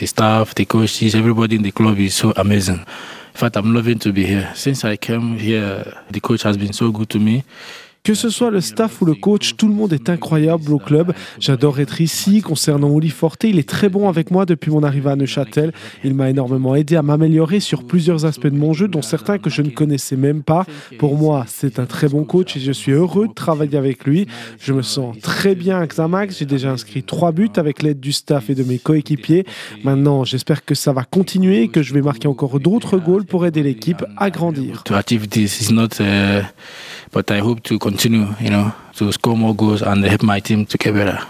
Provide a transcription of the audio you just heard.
the staff, the coaches, everybody in the club is so amazing. In fact, I'm loving to be here. Since I came here, the coach has been so good to me. Que ce soit le staff ou le coach, tout le monde est incroyable au club. J'adore être ici. Concernant Uli Forte, il est très bon avec moi depuis mon arrivée à Neuchâtel. Il m'a énormément aidé à m'améliorer sur plusieurs aspects de mon jeu, dont certains que je ne connaissais même pas. Pour moi, c'est un très bon coach et je suis heureux de travailler avec lui. Je me sens très bien à Xamax. J'ai déjà inscrit 3 buts avec l'aide du staff et de mes coéquipiers. Maintenant, j'espère que ça va continuer et que je vais marquer encore d'autres goals pour aider l'équipe à grandir. To achieve this is not, but I hope to continue, to score more goals and help my team to get better.